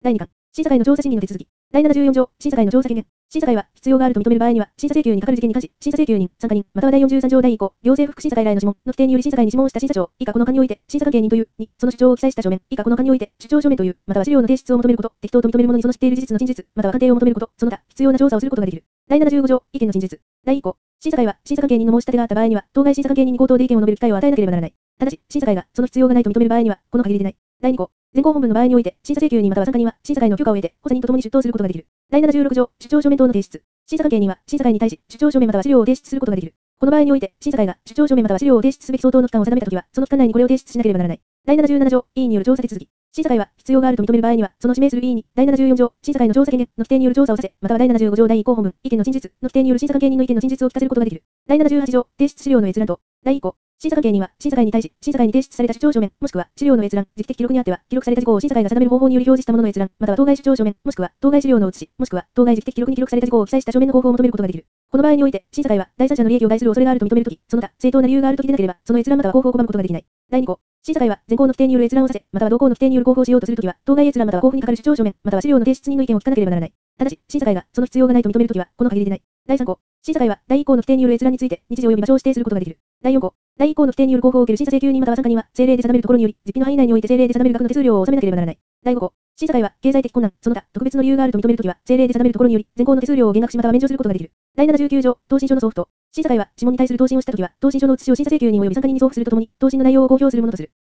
第2巻、審査会の調査審議の手続き。第74条、審査会の調査権限。審査会は、必要があると認める場合には、審査請求に係る事件に関し、審査請求人、参加人、または第43条第2項、行政副審査会来の諮問の規定により審査会に諮問した審査長、以下この間において、審査関係人という、に、その主張を記載した書面、以下この間において、主張書面という、または資料の提出を求めること、適当と認めるものにその知っている事実の真実、または鑑定を求めること、その他、必要な調査をすることができる。第75条、意見の真実。第1項、審査会は、審査関係人の申し立てがあった場合には、当該審査関係人に口頭で意見を述べる機会を与えなければならない。ただし、審査会が、その必要がないと認める場合には、この限りでない。第2項、前項本文の場合において、審査請求人または参加人は、審査会の許可を得て、補佐人と共に出頭することができる。第76条、主張書面等の提出。審査関係人は、審査会に対し、主張書面または資料を提出することができる。この場合において、審査会が、主張書面または資料を提出すべき相当の期間を定めたときは、その期間内にこれを提出しなければならない。第77条、委員による調査手続き。審査会は、必要があると認める場合には、その指名する委員に、第74条、審査会の調査権限の規定による調査をさせ、または第75条第1項本文、意見の真実の規定による審査関係人の意見の真実を聞かせることができる。第78条、提出資料の閲覧と。第1項、審査関係人は、審査会に対し、審査会に提出された主張書面、もしくは、資料の閲覧、時期的記録にあっては、記録された事項を審査会が定める方法により表示したものの閲覧、または当該主張書面、もしくは、当該資料の写し、もしくは、当該時期的記録に記録された事項を記載した書面の交付を求めることができる。この場合において、審査会は、第三者の利益を害する恐れがあると認めるとき、その他、正当な理由があるときでなければ、その閲覧または交付を拒むことができない。第2項、審査会は、前項の規定による閲覧をさせ、または同項の規定による交付をしようとするときは、当該閲覧または交付に係る主張書面、または資料の提出人の意見を聞かなければならない。ただし、審査会が、その必要がないと認めるときは、この限りでない。第3項、審査会は、第1項の規定による閲覧について、日時及び場所を指定することができる。第4項、第1項の規定による交付を受ける審査請求人または参加人は、政令で定めるところにより、実費の範囲内において政令で定める額の手数料を納めなければならない。第5項、審査会は、経済的困難、その他、特別の理由があると認めるときは、政令で定めるところにより、前項の手数料を減額しまたは免除することができる。第79条、答申書の送付と。審査会は、諮問に対する答申をしたときは、答申書の写しを審査請求人及び参加人に送付するとともに、答申の内容を公表するものとする。